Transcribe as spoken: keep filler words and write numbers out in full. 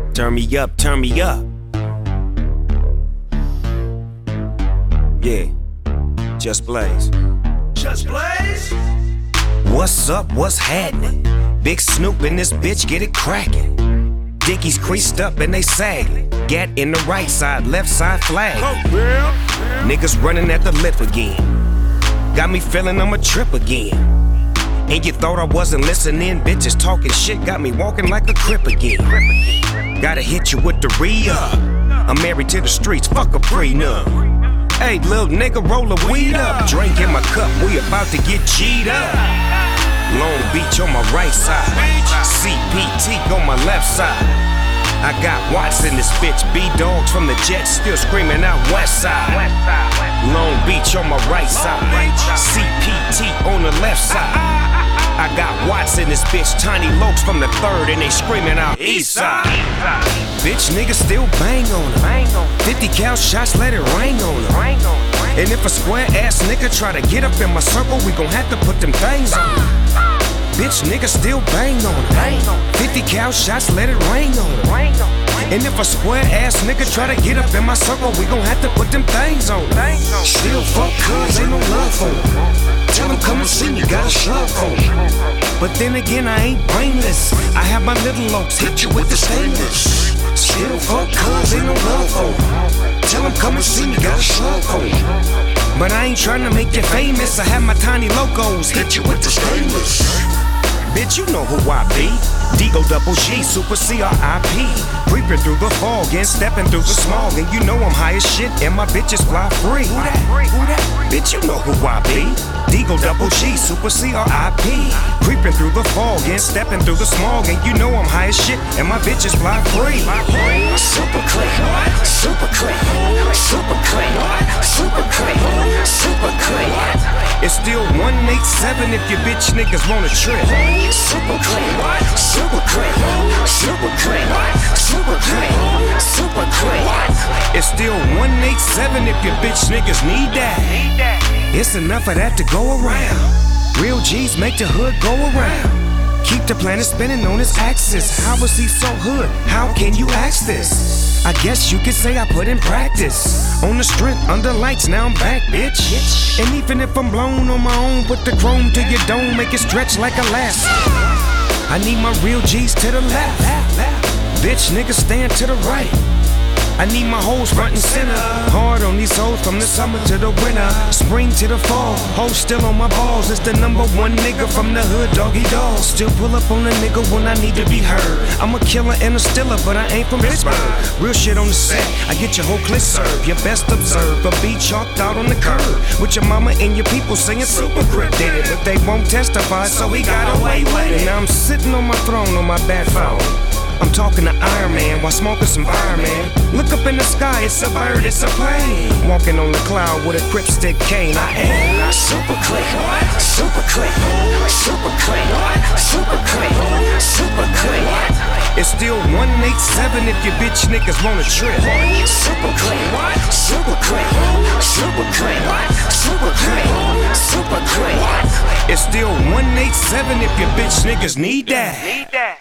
Turn me up, turn me up. Yeah, Just Blaze. Just Blaze? What's up, what's happening? Big Snoop in this bitch, get it crackin'. Dickies creased up and they sagging. Gat in the right side, left side flag. Oh, real? Niggas running at the lip again. Got me feeling I'm a trip again. And you thought I wasn't listening? Bitches talking shit got me walking like a crip again. Gotta hit you with the re-up. I'm married to the streets, fuck a prenup. Hey, little nigga, roll a weed up. Drink in my cup, we about to get G'd up. Long Beach on my right side, C P T on my left side. I got Watts in this bitch, B-Dogs from the Jets still screaming out West Side. Long Beach on my right side, C P T on the left side. I got Watts in this bitch, Tiny Lokes from the third, and they screaming out East Side. Bitch, niggas still bang on them. fifty cal shots, let it rain on them. And if a square ass nigga try to get up in my circle, we gon' have to put them things on him. Bitch, niggas still bang on them. fifty cal shots, let it rain on them. And if a square ass nigga try to get up in my circle, we gon' have to put them things on him. Still fuck cuz ain't no love for him. Tell him come and see me, got a slug for him. But then again, I ain't brainless. I have my little Lokes hit you with the stainless. Still fuck cuz ain't no love for him. Tell him come and see me, got a slug for him. But I ain't tryna make you famous. I have my Tiny Lokes hit you with the stainless. Bitch, you know who I be. Digo double G, Super C R I P. Creeping through the fog and stepping through the smog. And you know I'm high as shit and my bitches fly free. Who that? Who that? Bitch, you know who I be. Digo double G, Super C R I P. Creeping through the fog and stepping through the smog. And you know I'm high as shit and my bitches fly free. Super click, super click, super click, super click, super click. It's still one eight seven if your bitch niggas wanna trip. Super click, super click, super click, super click, super click. It's still one eight seven if your bitch niggas need that. It's enough of that to go around. Real G's make the hood go around. Keep the planet spinning on its axis. How is he so hood? How can you ask this? I guess you could say I put in practice. On the strength, under lights, now I'm back, bitch. And even if I'm blown on my own, put the chrome to your dome, make it stretch like elastic. I need my real G's to the left. Bitch, niggas stand to the right. I need my hoes front and center. Hard on these hoes from the summer to the winter, spring to the fall. Hoes still on my balls. It's the number one nigga from the hood, doggy dog. Still pull up on a nigga when I need to be heard. I'm a killer and a stiller, but I ain't from Pittsburgh. Real shit on the set. I get your whole clip served. Your best observed. A beat chalked out on the curb. With your mama and your people singing Super Crip did it, but they won't testify, so he got away with it. Now I'm sitting on my throne on my bad phone. I'm talking to Iron Man while smoking some fireman. Look up in the sky, it's a bird, it's a plane. Walking on the cloud with a Crip stick cane. I am super click, super click, super click, super click, super click. It's still one eight seven if your bitch niggas wanna trip. Super click, super click, super click, super click, super click. It's still one eight seven if your bitch niggas need that.